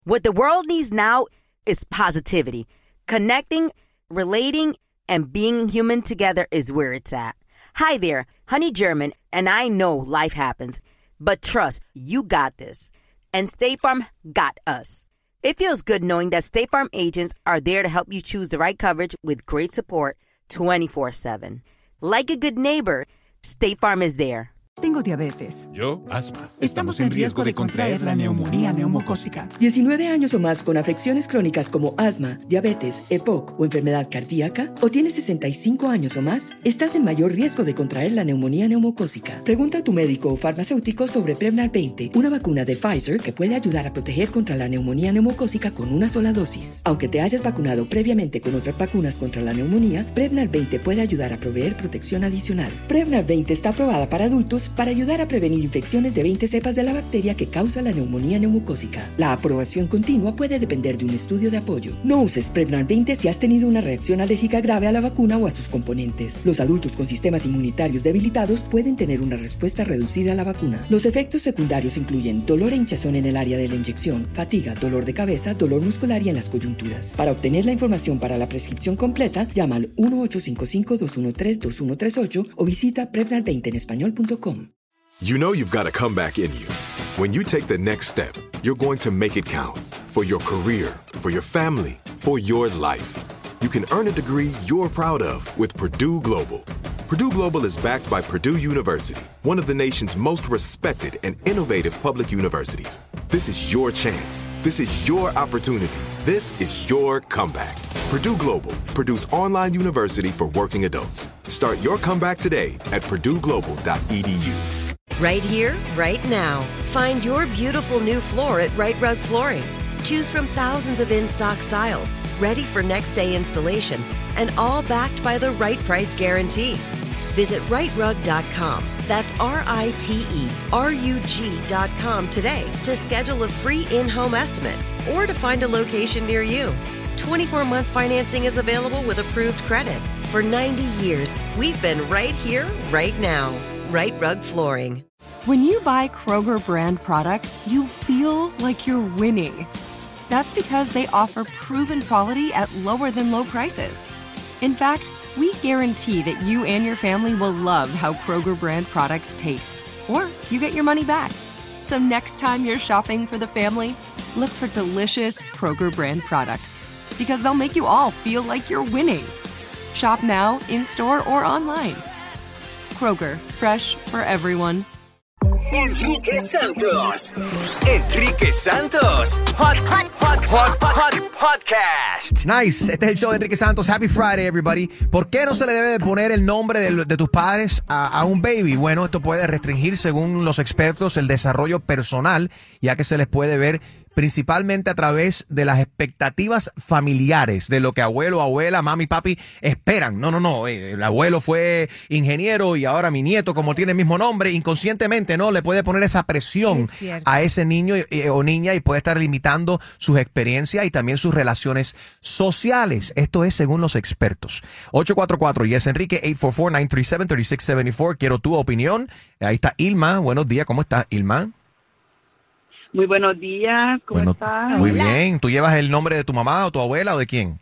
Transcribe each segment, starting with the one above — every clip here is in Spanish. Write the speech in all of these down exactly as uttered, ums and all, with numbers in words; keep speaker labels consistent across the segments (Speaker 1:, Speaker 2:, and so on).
Speaker 1: What the world needs now is positivity. Connecting, relating, and being human together is where it's at. Hi there, Honey German, and I know life happens, but trust, you got this. And State Farm got us. It feels good knowing that State Farm agents are there to help you choose the right coverage with great support twenty-four seven. Like a good neighbor, State Farm is there.
Speaker 2: Tengo diabetes.
Speaker 3: Yo, asma.
Speaker 2: Estamos en riesgo de contraer la neumonía neumocócica.
Speaker 4: diecinueve años o más con afecciones crónicas como asma, diabetes, E P O C o enfermedad cardíaca, o tienes sesenta y cinco años o más, estás en mayor riesgo de contraer la neumonía neumocócica. Pregunta a tu médico o farmacéutico sobre Prevnar veinte, una vacuna de Pfizer que puede ayudar a proteger contra la neumonía neumocócica con una sola dosis. Aunque te hayas vacunado previamente con otras vacunas contra la neumonía, Prevnar veinte puede ayudar a proveer protección adicional. Prevnar veinte está aprobada para adultos para ayudar a prevenir infecciones de veinte cepas de la bacteria que causa la neumonía neumocócica. La aprobación continua puede depender de un estudio de apoyo. No uses Prevnar veinte si has tenido una reacción alérgica grave a la vacuna o a sus componentes. Los adultos con sistemas inmunitarios debilitados pueden tener una respuesta reducida a la vacuna. Los efectos secundarios incluyen dolor e hinchazón en el área de la inyección, fatiga, dolor de cabeza, dolor muscular y en las coyunturas. Para obtener la información para la prescripción completa, llama al uno ocho cinco cinco, dos uno tres, dos uno tres ocho o visita prevnar veinte en español punto com.
Speaker 5: You know you've got a comeback in you. When you take the next step, you're going to make it count. For your career, for your family, for your life. You can earn a degree you're proud of with Purdue Global. Purdue Global is backed by Purdue University, one of the nation's most respected and innovative public universities. This is your chance. This is your opportunity. This is your comeback. Purdue Global, Purdue's online university for working adults. Start your comeback today at purdue global dot e d u.
Speaker 6: Right here, right now. Find your beautiful new floor at Right Rug Flooring. Choose from thousands of in-stock styles, ready for next day installation, and all backed by the right price guarantee. Visit right rug dot com. That's R I T E R U G dot com today to schedule a free in-home estimate or to find a location near you. twenty-four month financing is available with approved credit. For ninety years, we've been right here, right now. Right Rug Flooring.
Speaker 7: When you buy Kroger brand products, you feel like you're winning. That's because they offer proven quality at lower than low prices. In fact, we guarantee that you and your family will love how Kroger brand products taste, or you get your money back. So next time you're shopping for the family, look for delicious Kroger brand products, because they'll make you all feel like you're winning. Shop now, in-store, or online. Kroger, fresh for everyone.
Speaker 8: Enrique Santos. Enrique Santos. Hot, hot, hot, hot, hot, podcast.
Speaker 9: Nice. Este es el show de Enrique Santos. Happy Friday, everybody. ¿Por qué no se le debe poner el nombre de, de tus padres a, a un baby? Bueno, esto puede restringir, según los expertos, el desarrollo personal, ya que se les puede ver principalmente a través de las expectativas familiares, de lo que abuelo, abuela, mami, papi esperan. No, no, no, el abuelo fue ingeniero y ahora mi nieto, como tiene el mismo nombre, inconscientemente, ¿no? Le puede poner esa presión a ese niño eh, o niña y puede estar limitando sus experiencias y también sus relaciones sociales. Esto es según los expertos. ocho cuatro cuatro, yes, Enrique, ocho cuatro cuatro, nueve tres siete, tres seis siete cuatro. Quiero tu opinión. Ahí está Ilma. Buenos días, ¿cómo estás, Ilma?
Speaker 10: Muy buenos días, ¿cómo
Speaker 9: bueno,
Speaker 10: estás?
Speaker 9: Muy bien. ¿Tú llevas el nombre de tu mamá o tu abuela o de quién?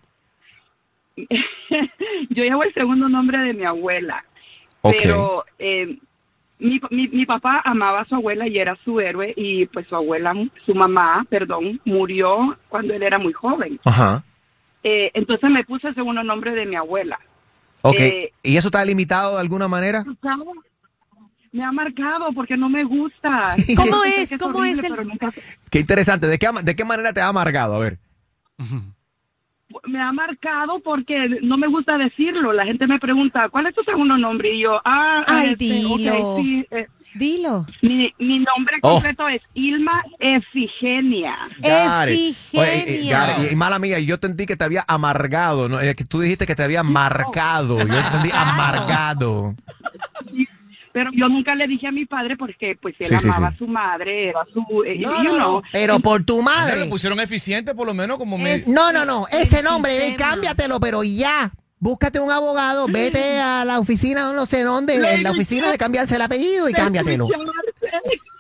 Speaker 10: Yo llevo el segundo nombre de mi abuela,
Speaker 9: okay.
Speaker 10: Pero eh, mi, mi, mi papá amaba a su abuela y era su héroe, y pues su abuela, su mamá, perdón, murió cuando él era muy joven.
Speaker 9: Ajá.
Speaker 10: Eh, entonces me puse el segundo nombre de mi abuela.
Speaker 9: Ok,
Speaker 10: eh,
Speaker 9: ¿y eso está limitado de alguna manera?
Speaker 10: Me ha marcado porque no me gusta.
Speaker 11: ¿Cómo es? ¿Cómo es el...?
Speaker 10: Nunca...
Speaker 9: Qué interesante. ¿De qué, ¿De qué manera te ha amargado? A ver.
Speaker 10: Me ha marcado porque no me gusta decirlo. La gente me pregunta, ¿cuál es tu segundo nombre? Y yo, ah...
Speaker 11: Ay,
Speaker 10: este,
Speaker 11: dilo.
Speaker 10: Okay, sí, eh,
Speaker 11: dilo.
Speaker 10: Mi, mi nombre
Speaker 9: oh.
Speaker 10: completo es Ilma Efigenia.
Speaker 11: Efigenia.
Speaker 9: Oye, y, y mala mía, yo entendí que te había amargado, ¿no? Que tú dijiste que te había marcado. Yo entendí amargado.
Speaker 10: Pero yo nunca le dije a mi padre porque pues él
Speaker 9: sí,
Speaker 10: amaba
Speaker 9: sí, sí.
Speaker 10: a su madre, era su... Eh,
Speaker 12: no,
Speaker 10: you
Speaker 12: no,
Speaker 10: know.
Speaker 12: pero por tu madre.
Speaker 3: Le pusieron eficiente por lo menos como me...
Speaker 12: No, no, no, ese nombre, ven, cámbiatelo, pero ya. Búscate un abogado, vete a la oficina, no sé dónde, en la oficina de cambiarse el apellido y cámbiatelo.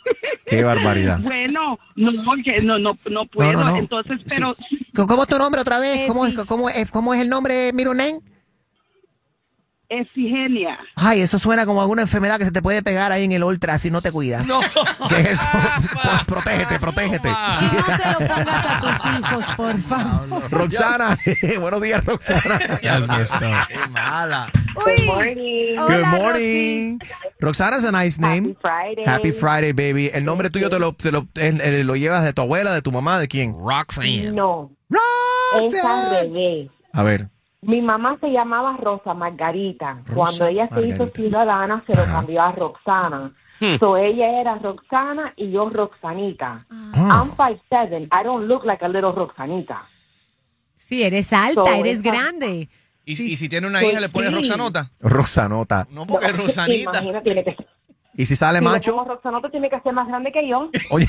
Speaker 9: Qué barbaridad.
Speaker 10: Bueno, no, que no, no, no puedo.
Speaker 12: No, no, no.
Speaker 10: Entonces, pero
Speaker 12: Sí. ¿Cómo es tu nombre otra vez? ¿Cómo es, cómo es, cómo es el nombre, Mirunen?
Speaker 10: Efigenia.
Speaker 12: Ay, eso suena como alguna enfermedad que se te puede pegar ahí en el ultra si no te cuidas.
Speaker 3: No.
Speaker 9: ¿Qué es eso? Pues, protégete, protégete.
Speaker 11: Y no se lo pongas a tus hijos, por favor.
Speaker 9: Roxana, buenos días, Roxana.
Speaker 3: Ya has visto.
Speaker 9: Qué mala.
Speaker 11: Uy.
Speaker 13: morning.
Speaker 9: Good
Speaker 11: Hola,
Speaker 9: morning. Roxana is a nice name.
Speaker 13: Happy Friday.
Speaker 9: Happy Friday, baby. El nombre tuyo te lo, te lo, eh, eh, lo llevas de tu abuela, de tu mamá, ¿de quién?
Speaker 3: Roxanne.
Speaker 13: No, es al revés.
Speaker 9: A ver.
Speaker 13: Mi mamá se llamaba Rosa Margarita.
Speaker 9: Rosa
Speaker 13: Cuando ella se hizo
Speaker 9: Margarita.
Speaker 13: ciudadana, se lo
Speaker 9: Ajá.
Speaker 13: cambió a Roxana. So ella era Roxana y yo Roxanita.
Speaker 9: Oh.
Speaker 13: I'm five seven. I don't look like a little Roxanita.
Speaker 11: Sí, eres alta,
Speaker 13: So,
Speaker 11: eres
Speaker 13: esa-
Speaker 11: grande.
Speaker 3: Y, y si tiene una
Speaker 13: Pues
Speaker 3: hija, le pones
Speaker 13: sí.
Speaker 3: Roxanota.
Speaker 9: Roxanota.
Speaker 3: No, porque es Rosanita.
Speaker 13: Imagina, tiene que ser.
Speaker 9: ¿Y si sale
Speaker 13: Si le
Speaker 9: macho?
Speaker 13: pongo Roxanota, tiene que ser más grande que yo.
Speaker 9: Oye,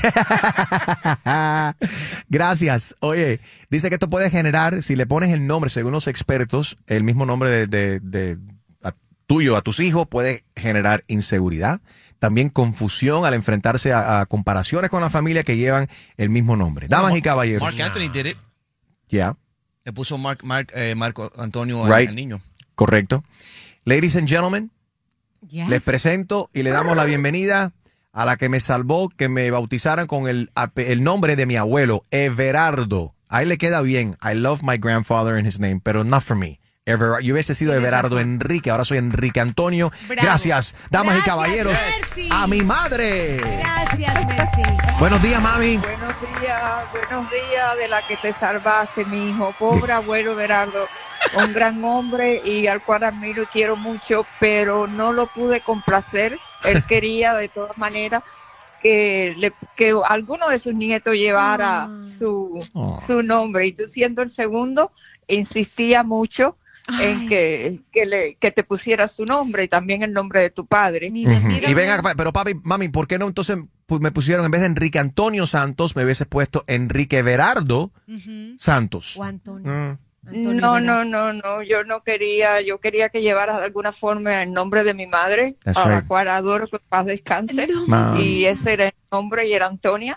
Speaker 9: gracias. Oye, dice que esto puede generar, si le pones el nombre, según los expertos, el mismo nombre de, de- de- a tuyo, a tus hijos, puede generar inseguridad, también confusión al enfrentarse a, a comparaciones con la familia que llevan el mismo nombre. Damas y caballeros.
Speaker 3: Mark Anthony did it.
Speaker 9: Ya,
Speaker 3: Le puso Mark, Mark, eh, Marco Antonio al,
Speaker 9: Right.
Speaker 3: al niño.
Speaker 9: correcto. Ladies and gentlemen,
Speaker 11: Yes.
Speaker 9: les presento y le damos la bienvenida a la que me salvó que me bautizaran con el, ape- el nombre de mi abuelo, Everardo. A él le queda bien. I love my grandfather and his name, pero not for me. Ever, yo hubiese sido
Speaker 11: Tienes
Speaker 9: Everardo
Speaker 11: razón.
Speaker 9: Enrique, ahora soy Enrique Antonio.
Speaker 11: Bravo.
Speaker 9: Gracias, damas y
Speaker 11: Gracias,
Speaker 9: caballeros,
Speaker 11: Mercy.
Speaker 9: a mi madre.
Speaker 11: Gracias, Mercy.
Speaker 9: Buenos días, mami.
Speaker 14: Buenos días, buenos días de la que te salvaste, mi hijo. Pobre abuelo Berardo, un gran hombre y al cual admiro y quiero mucho, pero no lo pude complacer. Él quería de todas maneras que, le, que alguno de sus nietos llevara
Speaker 11: Ah.
Speaker 14: su,
Speaker 9: Oh.
Speaker 14: su nombre. Y tú siendo el segundo, insistía mucho en
Speaker 11: Ay.
Speaker 14: que, que, le, que te pusiera su nombre y también el nombre de tu padre.
Speaker 11: Ni de-
Speaker 9: Ujú.
Speaker 11: mira,
Speaker 9: Y venga,
Speaker 11: mira.
Speaker 9: pero papi, mami, ¿por qué no entonces pues, me pusieron en vez de Enrique Antonio Santos, me hubiese puesto Enrique Everardo
Speaker 11: Ujú.
Speaker 9: Santos?
Speaker 11: O Antonio.
Speaker 9: Mm.
Speaker 11: Antonio
Speaker 14: No,
Speaker 11: Vera.
Speaker 14: no, no, no, yo no quería, yo quería que llevaras de alguna forma el nombre de mi madre,
Speaker 9: That's
Speaker 14: a la
Speaker 9: right.
Speaker 14: cual adoro, que en paz descanse,
Speaker 11: No,
Speaker 9: Ma-
Speaker 14: y ese era el nombre y era Antonia.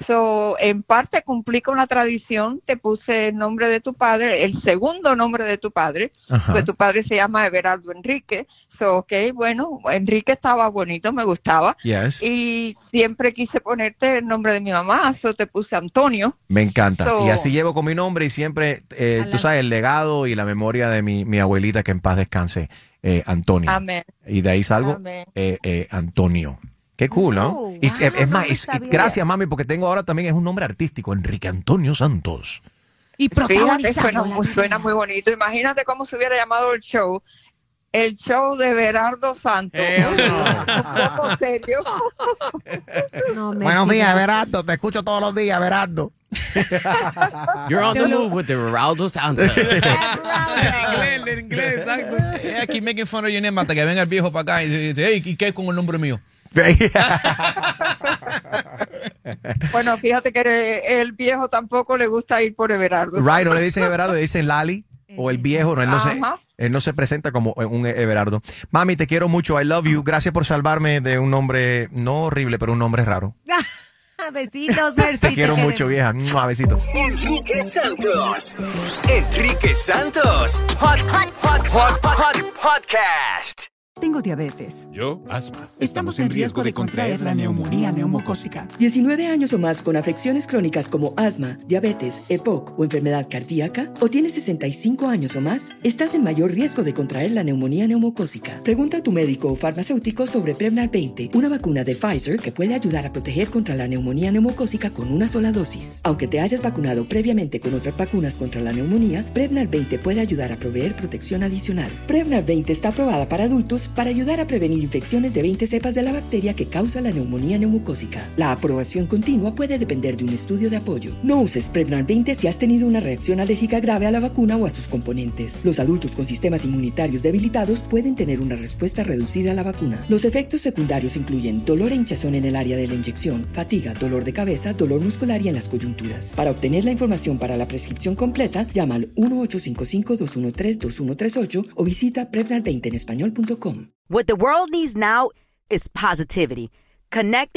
Speaker 14: So, en parte cumplí con la tradición, te puse el nombre de tu padre, el segundo nombre de tu padre,
Speaker 9: Ajá.
Speaker 14: pues tu padre se llama Everardo Enrique. So, ok, bueno, Enrique estaba bonito, me gustaba.
Speaker 9: Yes.
Speaker 14: Y siempre quise ponerte el nombre de mi mamá, so te puse Antonio.
Speaker 9: Me encanta.
Speaker 14: So-
Speaker 9: y así llevo con mi nombre y siempre, eh,
Speaker 11: A
Speaker 9: tú
Speaker 11: las-
Speaker 9: sabes, el legado y la memoria de mi, mi abuelita, que en paz descanse, eh, Antonia.
Speaker 14: Amén.
Speaker 9: Y de ahí salgo,
Speaker 14: Amén.
Speaker 9: eh, eh, Antonio. Qué cool, ¿no?
Speaker 11: Oh,
Speaker 9: y,
Speaker 11: wow,
Speaker 9: es, es más,
Speaker 11: no
Speaker 9: es-
Speaker 11: sabía.
Speaker 9: gracias, mami, porque tengo ahora también es un nombre artístico, Enrique Antonio Santos.
Speaker 11: Y
Speaker 14: Fíjate,
Speaker 11: protagonizando
Speaker 14: suena,
Speaker 11: la
Speaker 14: muy- suena
Speaker 11: novela.
Speaker 14: muy bonito. Imagínate cómo se hubiera llamado el show. El show de Berardo Santos.
Speaker 3: Eh,
Speaker 14: Un poco serio.
Speaker 11: No, Mercy,
Speaker 12: Buenos días,
Speaker 11: gracias.
Speaker 12: Everardo. Te escucho todos los días, Everardo.
Speaker 15: You're on the
Speaker 11: Yo lo-
Speaker 15: move with the Geraldo Santos.
Speaker 3: En inglés, en inglés, exacto. Eh, aquí making fun of your name hasta que venga el viejo para acá y dice, hey, ¿y qué es con el nombre mío?
Speaker 14: Bueno, fíjate que el viejo tampoco le gusta ir por Everardo.
Speaker 9: Right, no le dicen Everardo, le dicen Lali o el viejo, no, él no se,
Speaker 14: Ajá.
Speaker 9: él no se presenta como un Everardo. Mami, te quiero mucho, I love you. Gracias por salvarme de un nombre, no horrible, pero un nombre raro.
Speaker 11: Besitos, Mercy.
Speaker 9: Te quiero
Speaker 11: queremos.
Speaker 9: mucho, vieja. Mua, besitos.
Speaker 8: Enrique Santos. Enrique Santos. Hot, hot, hot, hot, hot, hot podcast.
Speaker 2: Tengo diabetes.
Speaker 16: Yo, asma.
Speaker 2: Estamos en riesgo de contraer la neumonía neumocócica.
Speaker 4: diecinueve años o más con afecciones crónicas como asma, diabetes, E P O C o enfermedad cardíaca, o tienes sesenta y cinco años o más, estás en mayor riesgo de contraer la neumonía neumocócica. Pregunta a tu médico o farmacéutico sobre Prevnar veinte, una vacuna de Pfizer que puede ayudar a proteger contra la neumonía neumocócica con una sola dosis. Aunque te hayas vacunado previamente con otras vacunas contra la neumonía, Prevnar veinte puede ayudar a proveer protección adicional. Prevnar veinte está aprobada para adultos para ayudar a prevenir infecciones de veinte cepas de la bacteria que causa la neumonía neumocócica. La aprobación continua puede depender de un estudio de apoyo. No uses Prevnar veinte si has tenido una reacción alérgica grave a la vacuna o a sus componentes. Los adultos con sistemas inmunitarios debilitados pueden tener una respuesta reducida a la vacuna. Los efectos secundarios incluyen dolor e hinchazón en el área de la inyección, fatiga, dolor de cabeza, dolor muscular y en las coyunturas. Para obtener la información para la prescripción completa, llama al uno ocho cinco cinco, dos uno tres, dos uno tres ocho o visita prevnar veinte en español punto com.
Speaker 1: What the world needs now is positivity. Connecting,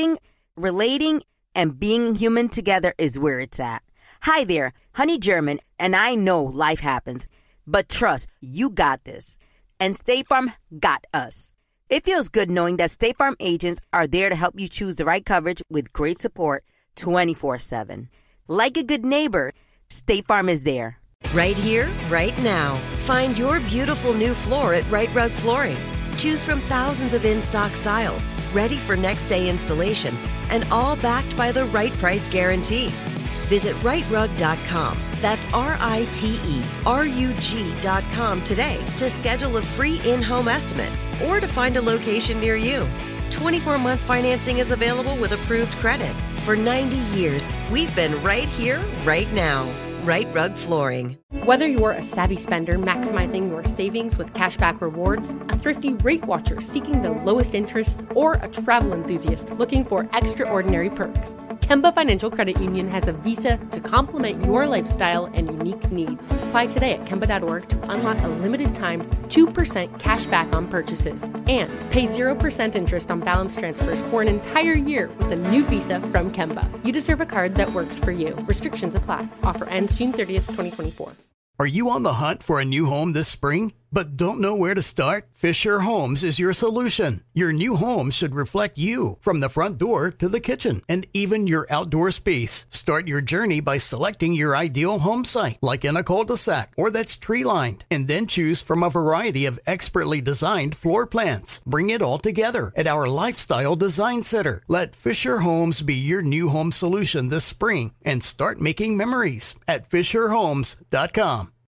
Speaker 1: relating, and being human together is where it's at. Hi there, Honey German, and I know life happens, but trust, you got this. And State Farm got us. It feels good knowing that State Farm agents are there to help you choose the right coverage with great support twenty-four seven. Like a good neighbor, State Farm is there.
Speaker 6: Right here, right now. Find your beautiful new floor at Right Rug Flooring. Choose from thousands of in-stock styles, ready for next day installation, and all backed by the right price guarantee. Visit right rug dot com. That's R I T E R U G dot com today to schedule a free in-home estimate or to find a location near you. twenty-four month financing is available with approved credit. For ninety years, we've been right here, right now. Right Rug Flooring.
Speaker 16: Whether you're a savvy spender maximizing your savings with cashback rewards, a thrifty rate watcher seeking the lowest interest, or a travel enthusiast looking for extraordinary perks, Kemba Financial Credit Union has a visa to complement your lifestyle and unique needs. Apply today at Kemba dot org to unlock a limited time two percent cash back on purchases and pay zero percent interest on balance transfers for an entire year with a new visa from Kemba. You deserve a card that works for you. Restrictions apply. Offer ends June thirtieth, twenty twenty-four.
Speaker 17: Are you on the hunt for a new home this spring, but don't know where to start? Fisher Homes is your solution. Your new home should reflect you, from the front door to the kitchen and even your outdoor space. Start your journey by selecting your ideal home site, like in a cul-de-sac or that's tree-lined, and then choose from a variety of expertly designed floor plans. Bring it all together at our Lifestyle Design Center. Let Fisher Homes be your new home solution this spring and start making memories at fisher homes dot com.